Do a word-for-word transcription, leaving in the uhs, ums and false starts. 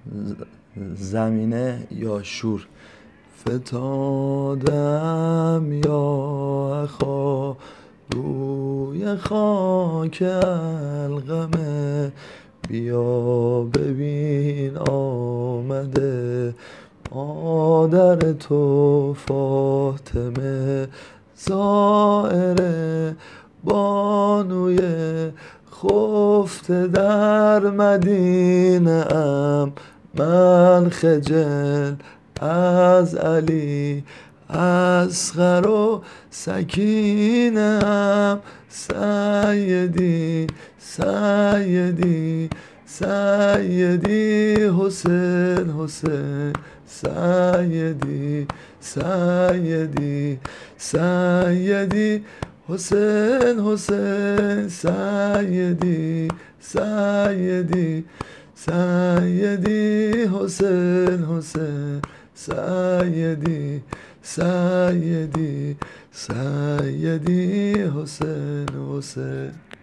زمینه یا شور. فتادم یا اخا روی خاک القمه، بیا ببین آمده مادر تو فاطمه. زائر بانوی خفته در مدینه ام، من خجل از علی اصغر و سکینه ام. سیدی سیدی سیدی حسین حسین، سیدی سیدی سیدی حسین حسین، سیدی سیدی سیدی حسین حسین، سیدی سیدی سیدی حسین حسین.